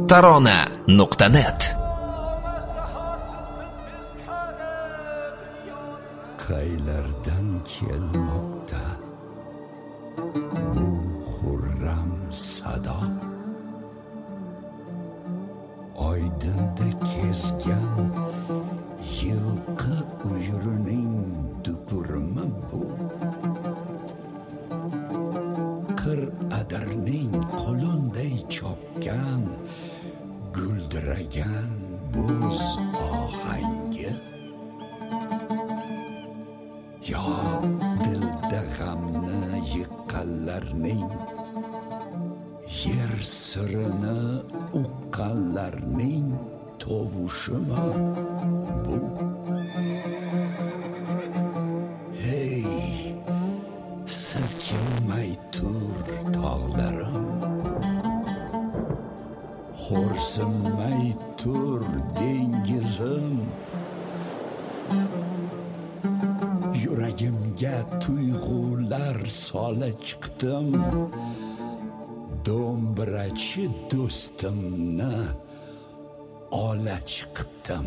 tarona.net. Qaylardan kelmoqda bu xurram sado, oydinda kesgan yilqi uyurining dupurimi bu? Qir adirning qo'lunday chopgan guldiragan bo'z ohangi, yo dilda g'amni yiqqanlarning, yer sirini uqqanlarning tovushimi bu? Hey, silkinmay tur tog'larim, xo'rsinmay tur dengizim, yuragimga tuyg'ular sola chiqdim, do'mbirachi do'stimni ola chiqdim.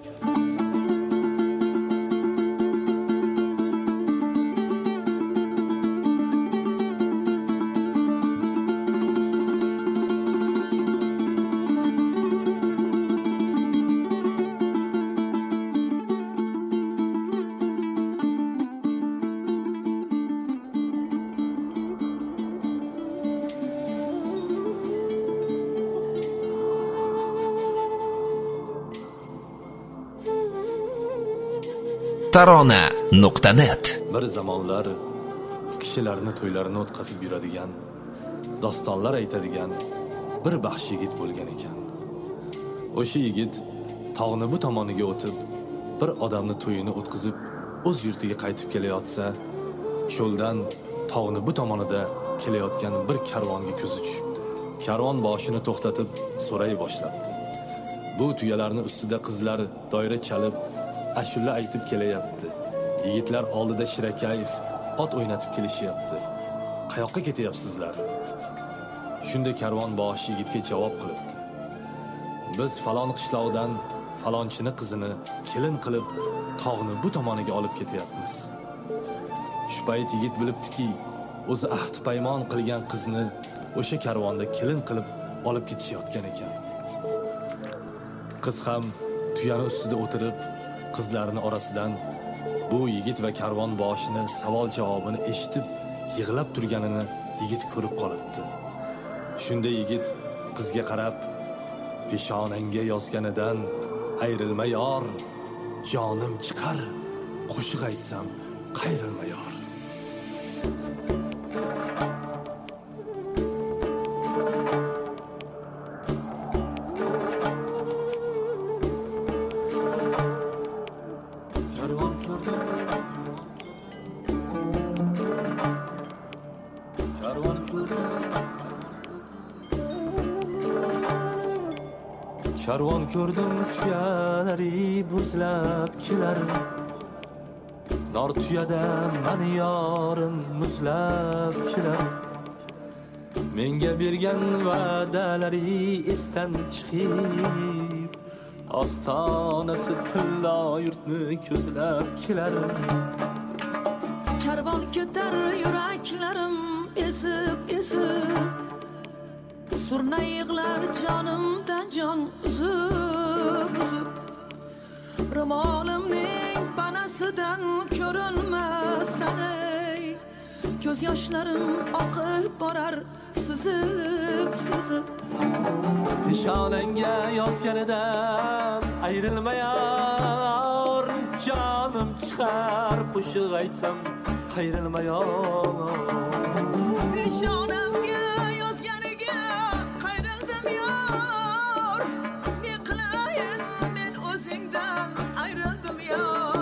tarona.net. Bir zamonlar kishilarni to'ylarini o'tkazib yuradigan, dostonlar aytadigan bir baxsh yigit bo'lgan ekan. O'sha yigit tog'ni bu tomoniga o'tib, bir odamni to'yini o'tkazib, o'z yurtiga qaytib kelayotsa, cho'ldan tog'ni bu tomonida kelayotgan bir karvonga ko'zi tushibdi. Karvon boshini to'xtatib so'ray boshladi. Bu tuyalarning ustida qizlar doira chalib, ashula aytib kelayapti. Yigitlar oldida shirakayf ot o'ynatib kelishyapti. Qayoqqa ketyapsizlar? Shunda karvon boshi yigitga javob qilibdi. Biz falon qishloqdan falonchini qizini kelin qilib tog'ni bu tomoniga olib ketyapmiz. Shu payt yigit bilibdiki, o'zi ahd paymon qilgan qizni o'sha karvonda kelin qilib olib ketishayotgan ekan. Qiz ham tuyani ustida o'tirib, qizlarning orasidan bu yigit va karvon boshini savol javobini eshitib yig'lab turganini yigit ko'rib qolibdi. Shunda yigit qizga qarab, peshonangga yozganidan ayrilma yor, jonim chiqar, qo'shiq aytsam qayrilma yor. Karvon ko'rdim tuyalari buzlab kelar, nor tuyada mani yorim muzlab kelar. Menga bergan va'dalari esdan chiqib, ostonasi tillo yurtni ko'zlab kelar. Karvon ketar yuraklarim ezib, surna yig'lar jonimdan jon uzib, ro'molimning panasidan ko'rinmasdan ko'z yoshlarim oqib borar sizib. Peshonangga yozganidan ayrilma yor, jonim chiqar, qo'shiq aytsam qayrilma yor. Peshonamga yozganiga qayrildim yor, ne qilayin men o'zingdan ayrildim yor.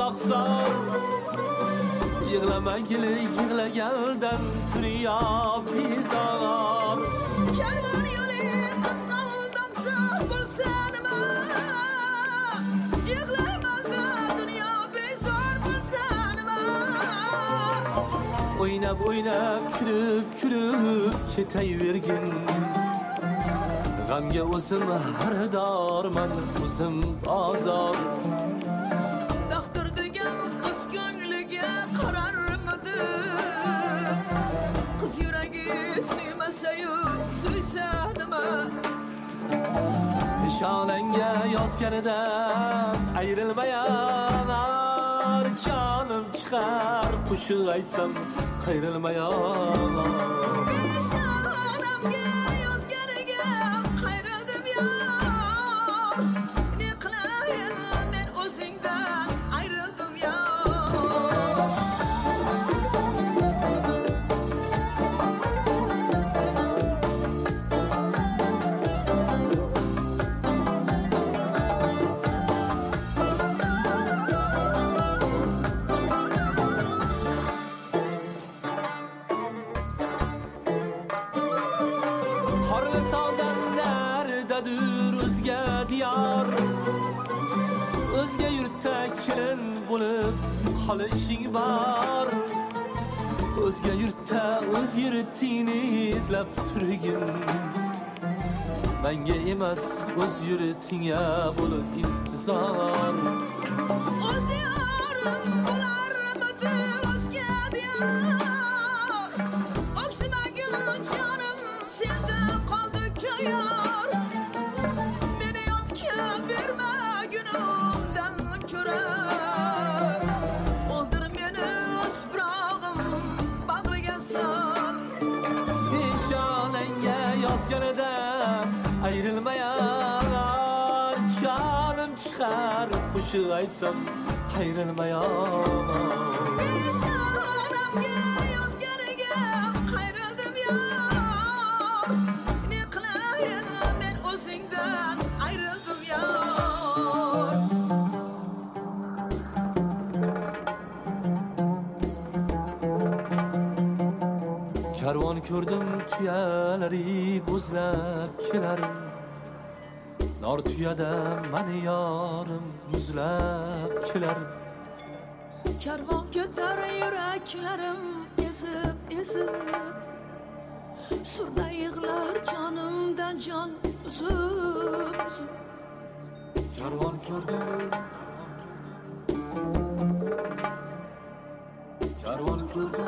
oqsar. Yig'lamagilik yig'lagandan dunyo bezor. Kervan yo'li qizg'aldamsa bo'lsa nima? Yig'laymanda dunyo bezor bo'lsa nima? O'ynab kulib ketavergin. G'amga o'zim xaridorman, o'zim bozor. Taqdir degan qiz ko'ngliga qararmidi? Qiz yuragi suymasa-yu, suysa nima? Nishonangga yozganidan ayrilmayanar, jonim chiqar qo'shiq aytsam qayrilmayanar. Peshonamga yozganiga qayrildim yor. Ne qilayin men o'zingdan ayrildim yor. Qorli tog'dan naridadir o'zga diyor. O'zga yurtda kelin bo'lib qolishing bor. O'zga yurtda o'z yurtingni izlab turgin. Menga emas o'z yurtingga bo'lib intizor. O'z diyorim bo'larmidi o'zga diyor? O'ksimagin jonim senda qoldi ko'yor. Meni yodga berma günimdan ko'ra. O'ldir meni o'z tuprog'im bag'riga sol. Nishonangga yozganidan ayrilmayanar, jonim chiqar qo'shiq aytsam qayrilmayanar. Peshonamga yozganiga qayrildim yor. Ne qilayin men o'zingdan ayrildim yor. Karvon ko'rdim tuyalari bo'zlab kelar. Nor tuyada mani yorim muzlab kelar. Karvon ketar yuraklarim ezib. Surda yig'lar jonimdan jon uzib. Karvon ko'rdim